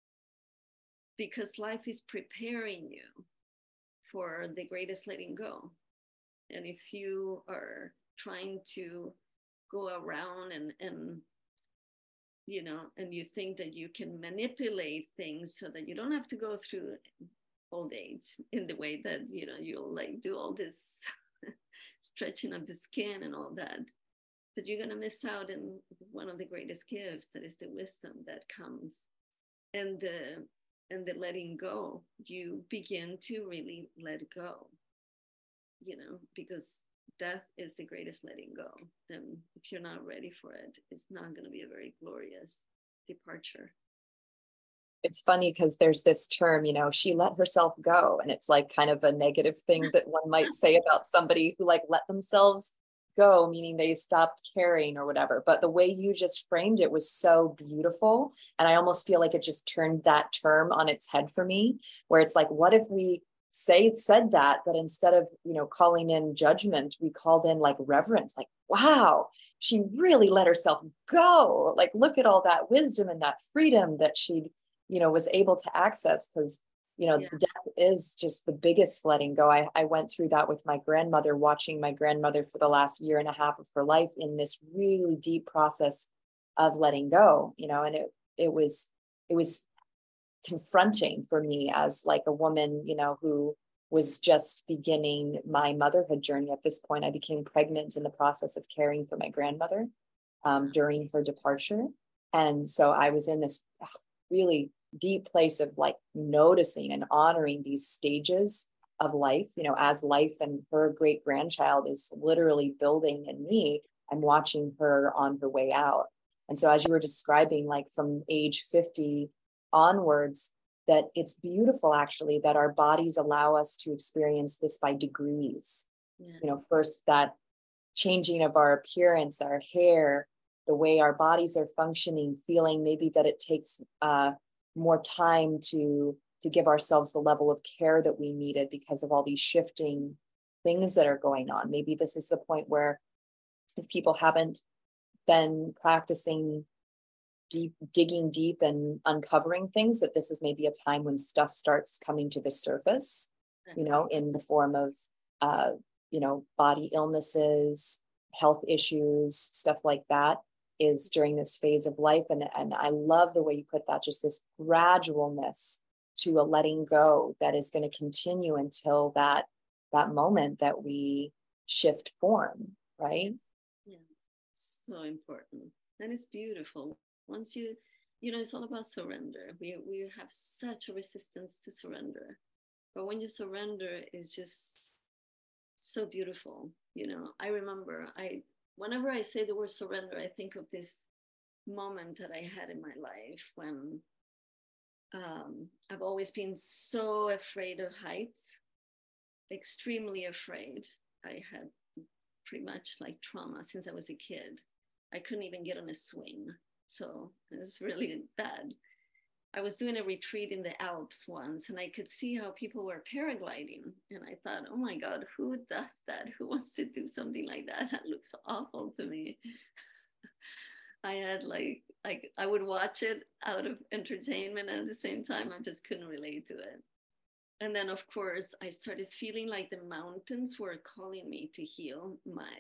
because life is preparing you for the greatest letting go. And if you are trying to go around and you know, and you think that you can manipulate things so that you don't have to go through old age in the way that, you know, you'll like do all this stretching of the skin and all that, but you're going to miss out in one of the greatest gifts, that is the wisdom that comes, and the letting go. You begin to really let go, you know, because death is the greatest letting go. And if you're not ready for it, it's not going to be a very glorious departure. It's funny because there's this term, she let herself go. And it's like kind of a negative thing that one might say about somebody who like let themselves go, meaning they stopped caring or whatever. But the way you just framed it was so beautiful. And I almost feel like it just turned that term on its head for me, where it's like, what if we said that instead of, calling in judgment, we called in like reverence, like, wow, she really let herself go. Like, look at all that wisdom and that freedom that she, was able to access. Because death is just the biggest letting go. I went through that with my grandmother, watching my grandmother for the last year and a half of her life in this really deep process of letting go, and it was confronting for me as like a woman, who was just beginning my motherhood journey. At this point, I became pregnant in the process of caring for my grandmother during her departure. And so I was in this really deep place of like noticing and honoring these stages of life, as life and her great grandchild is literally building in me. I'm watching her on her way out. And so as you were describing, like from age 50 onwards, that it's beautiful actually that our bodies allow us to experience this by degrees. First that changing of our appearance, our hair, the way our bodies are functioning, feeling maybe that it takes more time to give ourselves the level of care that we needed because of all these shifting things that are going on. Maybe this is the point where if people haven't been practicing digging deep and uncovering things, that this is maybe a time when stuff starts coming to the surface, in the form of, body illnesses, health issues, stuff like that is during this phase of life. And I love the way you put that, just this gradualness to a letting go that is going to continue until that moment that we shift form, right? Yeah, so important. And it's beautiful. Once it's all about surrender. We have such a resistance to surrender. But when you surrender, it's just so beautiful. I remember whenever I say the word surrender, I think of this moment that I had in my life when I've always been so afraid of heights, extremely afraid. I had pretty much like trauma since I was a kid. I couldn't even get on a swing. So it was really bad. I was doing a retreat in the Alps once, and I could see how people were paragliding. And I thought, oh my God, who does that? Who wants to do something like that? That looks awful to me. I had like I would watch it out of entertainment, and at the same time, I just couldn't relate to it. And then, of course, I started feeling like the mountains were calling me to heal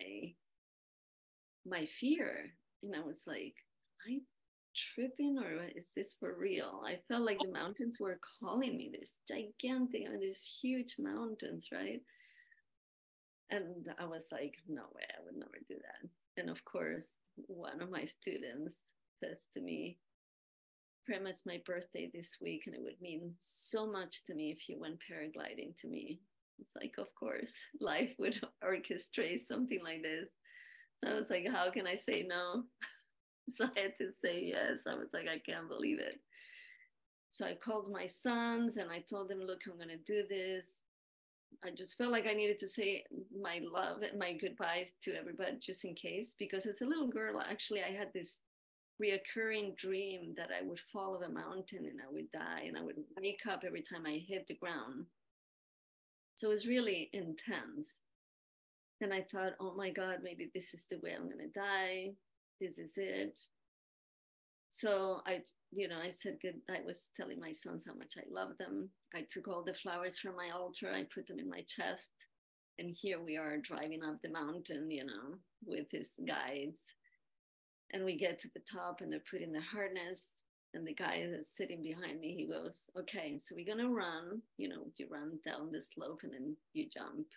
my fear. And I was like, am I tripping, or is this for real? I felt like the mountains were calling me, this gigantic, these huge mountains, right? And I was like, no way, I would never do that. And of course, one of my students says to me, Prema, it's my birthday this week, and it would mean so much to me if you went paragliding to me. It's like, of course, life would orchestrate something like this. So I was like, how can I say no? So I had to say yes. I was like, I can't believe it. So I called my sons and I told them, look, I'm going to do this. I just felt like I needed to say my love and my goodbyes to everybody just in case, because as a little girl, actually, I had this reoccurring dream that I would fall off a mountain and I would die, and I would wake up every time I hit the ground. So it was really intense. And I thought, oh my God, maybe this is the way I'm going to die. This is it. So I said good. I was telling my sons how much I love them. I took all the flowers from my altar. I put them in my chest. And here we are driving up the mountain, with his guides. And we get to the top and they're putting the harness. And the guy that's sitting behind me, he goes, okay, so we're going to run. You run down the slope and then you jump.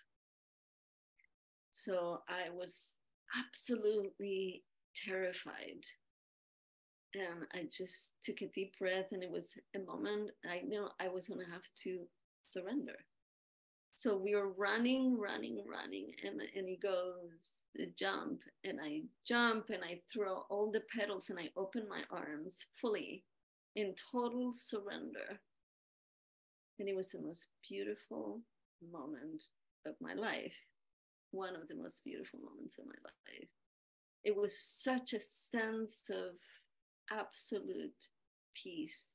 So I was absolutely terrified. And I just took a deep breath, and it was a moment I knew I was going to have to surrender. So we were running, and he goes, jump, and I jump, and I throw all the pedals, and I open my arms fully, in total surrender. And it was the most beautiful moment of my life. One of the most beautiful moments of my life. It was such a sense of absolute peace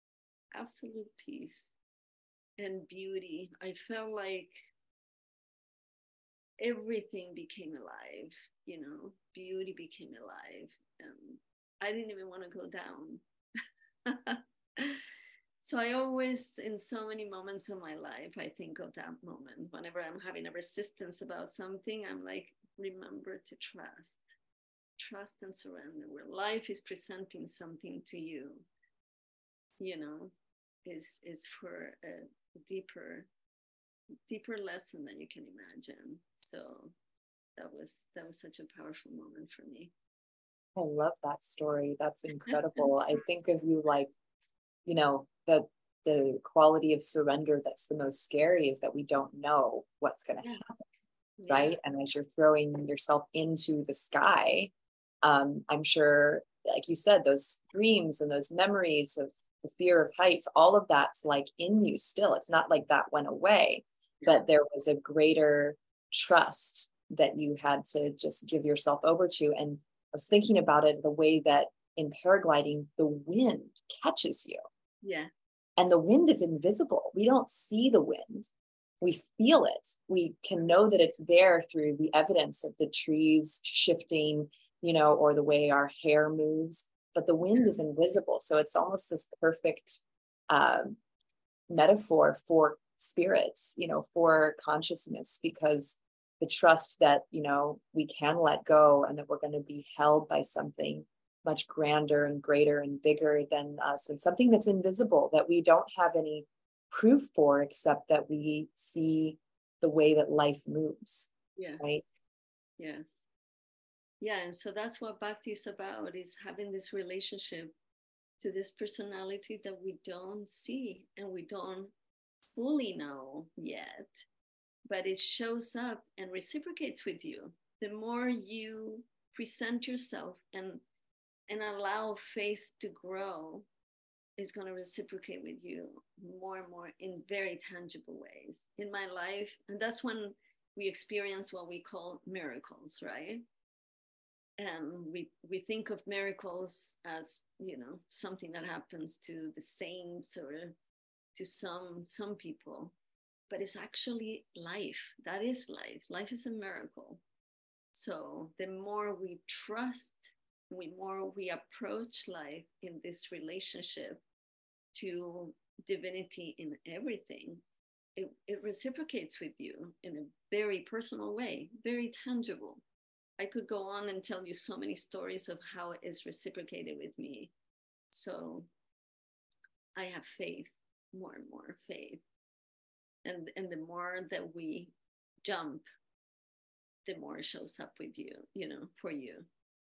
and beauty. I felt like everything became alive, you know, beauty became alive. And I didn't even want to go down. So I always, in so many moments of my life, I think of that moment. Whenever I'm having a resistance about something, I'm like, remember to trust and surrender. Where life is presenting something to you, you know, is for a deeper lesson than you can imagine. So that was such a powerful moment for me. I love that story. That's incredible. I think of you like, you know, that the quality of surrender that's the most scary is that we don't know what's going to happen, right? And as you're throwing yourself into the sky, I'm sure, like you said, those dreams and those memories of the fear of heights, all of that's like in you still. It's not like that went away, but there was a greater trust that you had to just give yourself over to. And I was thinking about it the way that in paragliding, the wind catches you. Yeah. And the wind is invisible. We don't see the wind. We feel it. We can know that it's there through the evidence of the trees shifting, you know, or the way our hair moves, but the wind is invisible. So it's almost this perfect metaphor for spirits, you know, for consciousness, because the trust that, you know, we can let go and that we're going to be held by something much grander and greater and bigger than us, and something that's invisible that we don't have any proof for, except that we see the way that life moves. Yes. Right. Yes. Yeah. And so that's what Bhakti is about, is having this relationship to this personality that we don't see and we don't fully know yet, but it shows up and reciprocates with you. The more you present yourself and allow faith to grow, is going to reciprocate with you more and more in very tangible ways in my life. And that's when we experience what we call miracles, right? And we think of miracles as, you know, something that happens to the saints or to some people, but it's actually life. That is life. Life is a miracle. So the more we trust, the more we approach life in this relationship to divinity in everything, it reciprocates with you in a very personal way, very tangible. I could go on and tell you so many stories of how it's reciprocated with me. So I have faith, more and more faith. And the more that we jump, the more it shows up with you, you know, for you.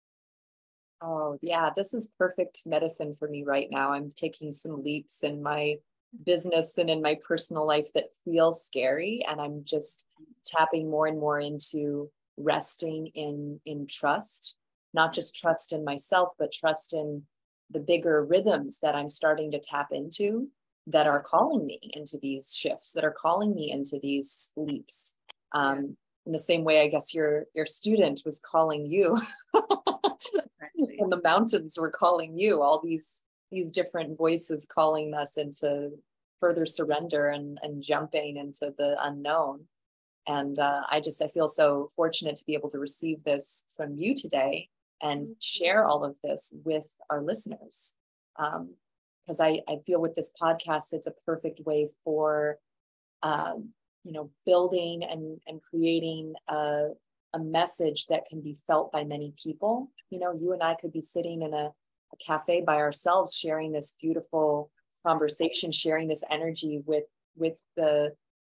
Oh, yeah, this is perfect medicine for me right now. I'm taking some leaps in my business and in my personal life that feel scary. And I'm just tapping more and more into resting in trust, not just trust in myself, but trust in the bigger rhythms that I'm starting to tap into that are calling me into these shifts, that are calling me into these leaps. In the same way, I guess your student was calling you. And the mountains were calling you, all these different voices calling us into further surrender and jumping into the unknown. And I feel so fortunate to be able to receive this from you today and share all of this with our listeners. Because I feel with this podcast, it's a perfect way for, you know, building and creating a message that can be felt by many people. You know, you and I could be sitting in a cafe by ourselves, sharing this beautiful conversation, sharing this energy with the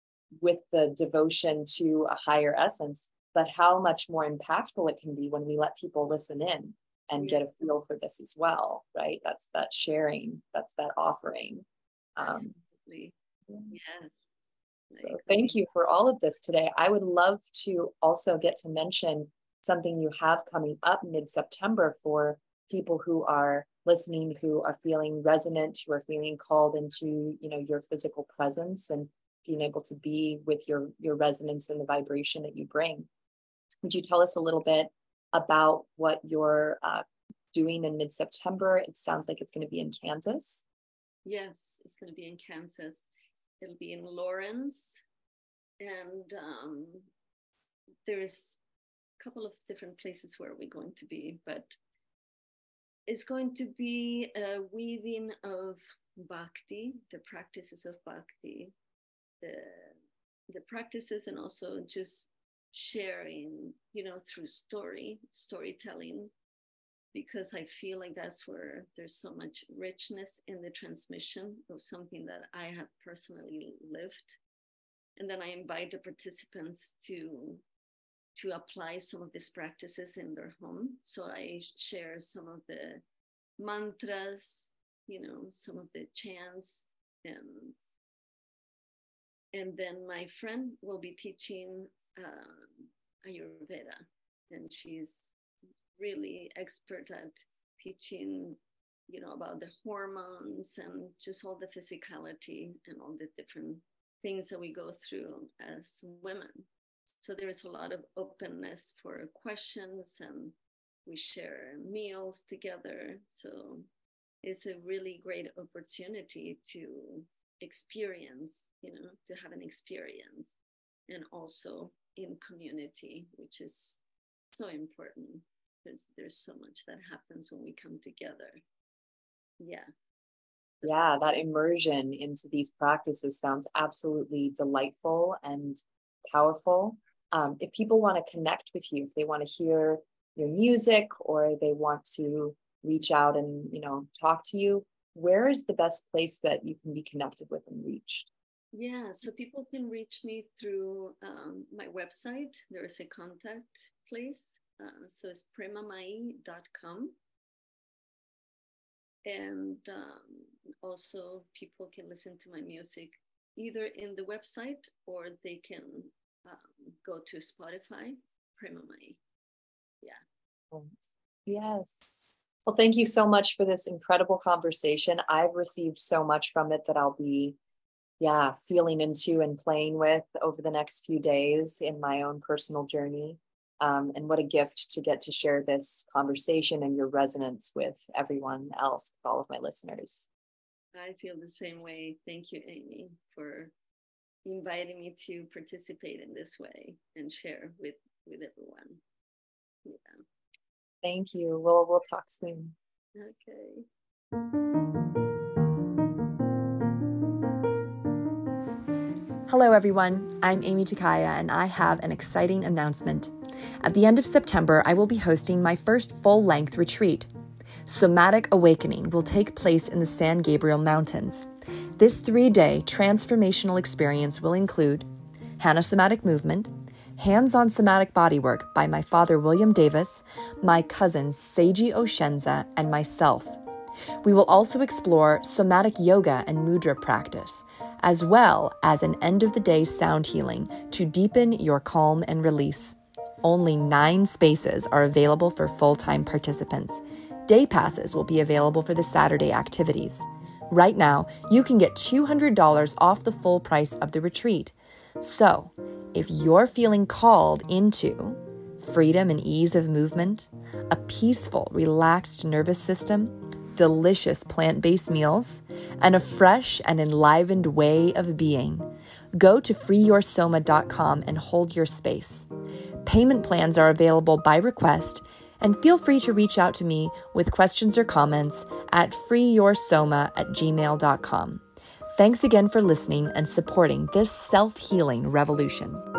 devotion to a higher essence. But how much more impactful it can be when we let people listen in and get a feel for this as well, right? That's that sharing, that's that offering. Absolutely. Yes. So thank you for all of this today. I would love to also get to mention something you have coming up mid-September for people who are listening who are feeling resonant, who are feeling called into, your physical presence and being able to be with your resonance and the vibration that you bring. Would you tell us a little bit about what you're doing in mid-September? It sounds like it's going to be in Kansas. Yes, it's going to be in Kansas. It'll be in Lawrence. And there's a couple of different places where we're going to be, but it's going to be a weaving of bhakti, the practices of bhakti, the practices, and also just sharing, through storytelling, because I feel like that's where there's so much richness in the transmission of something that I have personally lived. And then I invite the participants to apply some of these practices in their home. So I share some of the mantras, some of the chants, and then my friend will be teaching Ayurveda, and she's really expert at teaching, about the hormones and just all the physicality and all the different things that we go through as women. So there is a lot of openness for questions, and we share meals together. So it's a really great opportunity to experience, to have an experience, and also in community, which is so important. There's so much that happens when we come together. Yeah, that immersion into these practices sounds absolutely delightful and powerful. If people want to connect with you, if they want to hear your music, or they want to reach out and, talk to you, where is the best place that you can be connected with and reached? Yeah, so people can reach me through my website. There is a contact place. So it's premamai.com. And also people can listen to my music either in the website, or they can go to Spotify, Premamai. Yeah. Yes. Well, thank you so much for this incredible conversation. I've received so much from it that I'll be, feeling into and playing with over the next few days in my own personal journey. And what a gift to get to share this conversation and your resonance with everyone else, with all of my listeners. I feel the same way. Thank you, Amy, for inviting me to participate in this way and share with everyone. Yeah. Thank you. We'll talk soon. Okay. Hello, everyone. I'm Amy Takaya, and I have an exciting announcement. At the end of September, I will be hosting my first full-length retreat. Somatic Awakening will take place in the San Gabriel Mountains. This 3-day transformational experience will include Hana Somatic Movement, hands-on somatic bodywork by my father, William Davis, my cousins, Seiji Oshenza, and myself. We will also explore somatic yoga and mudra practice, as well as an end-of-the-day sound healing to deepen your calm and release. Only 9 spaces are available for full-time participants. Day passes will be available for the Saturday activities. Right now, you can get $200 off the full price of the retreat. So, if you're feeling called into freedom and ease of movement, a peaceful, relaxed nervous system, delicious plant-based meals, and a fresh and enlivened way of being, go to freeyoursoma.com and hold your space. Payment plans are available by request, and feel free to reach out to me with questions or comments at freeyoursoma@gmail.com. Thanks again for listening and supporting this self-healing revolution.